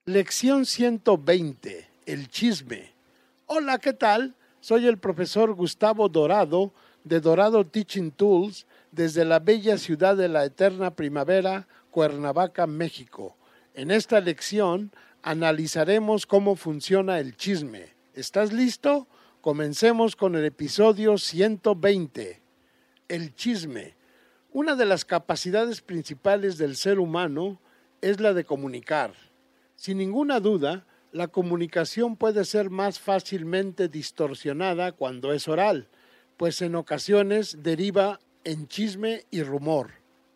Lección 120. El chisme. Hola, ¿qué tal? Soy el profesor Gustavo Dorado de Dorado Teaching Tools desde la bella ciudad de la eterna primavera, Cuernavaca, México. En esta lección analizaremos cómo funciona el chisme. ¿Estás listo? Comencemos con el episodio 120. El chisme. Una de las capacidades principales del ser humano es la de comunicar. Sin ninguna duda, la comunicación puede ser más fácilmente distorsionada cuando es oral, pues en ocasiones deriva en chisme y rumor.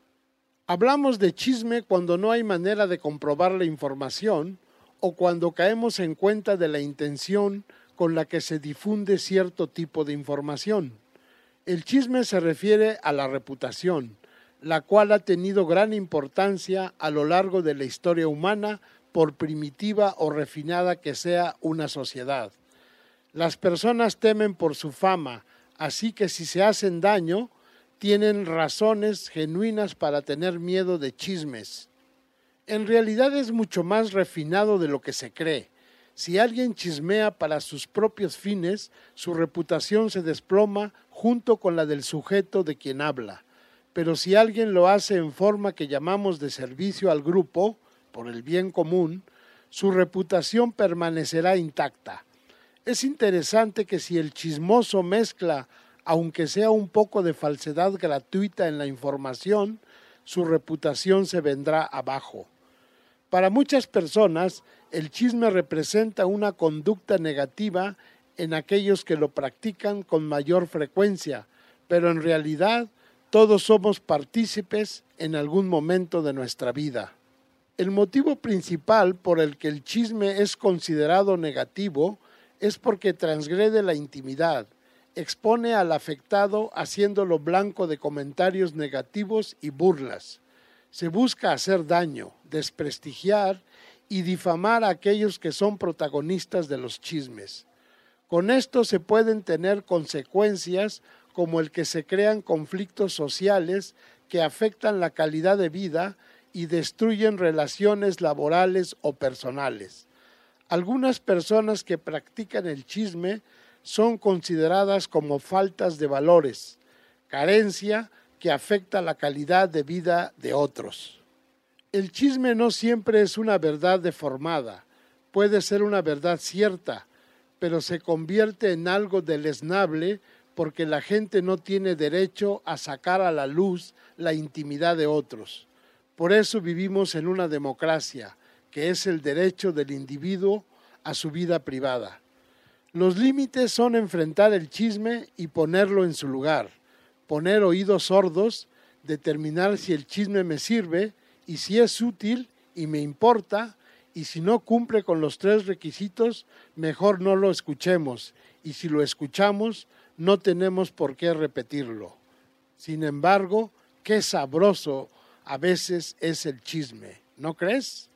Hablamos de chisme cuando no hay manera de comprobar la información o cuando caemos en cuenta de la intención con la que se difunde cierto tipo de información. El chisme se refiere a la reputación, la cual ha tenido gran importancia a lo largo de la historia humana, por primitiva o refinada que sea una sociedad. Las personas temen por su fama, así que si se hacen daño, tienen razones genuinas para tener miedo de chismes. En realidad es mucho más refinado de lo que se cree. Si alguien chismea para sus propios fines, su reputación se desploma junto con la del sujeto de quien habla. Pero si alguien lo hace en forma que llamamos de servicio al grupo, por el bien común, su reputación permanecerá intacta. Es interesante que si el chismoso mezcla, aunque sea un poco de falsedad gratuita en la información, su reputación se vendrá abajo. Para muchas personas, el chisme representa una conducta negativa en aquellos que lo practican con mayor frecuencia, pero en realidad todos somos partícipes en algún momento de nuestra vida. El motivo principal por el que el chisme es considerado negativo es porque transgrede la intimidad, expone al afectado haciéndolo blanco de comentarios negativos y burlas. Se busca hacer daño, desprestigiar y difamar a aquellos que son protagonistas de los chismes. Con esto se pueden tener consecuencias como el que se crean conflictos sociales que afectan la calidad de vida y destruyen relaciones laborales o personales. Algunas personas que practican el chisme son consideradas como faltas de valores, carencia que afecta la calidad de vida de otros. El chisme no siempre es una verdad deformada, puede ser una verdad cierta, pero se convierte en algo deleznable porque la gente no tiene derecho a sacar a la luz la intimidad de otros. Por eso vivimos en una democracia, que es el derecho del individuo a su vida privada. Los límites son enfrentar el chisme y ponerlo en su lugar, poner oídos sordos, determinar si el chisme me sirve y si es útil y me importa, y si no cumple con los 3 requisitos, mejor no lo escuchemos, y si lo escuchamos, no tenemos por qué repetirlo. Sin embargo, qué sabroso a veces es el chisme, ¿no crees?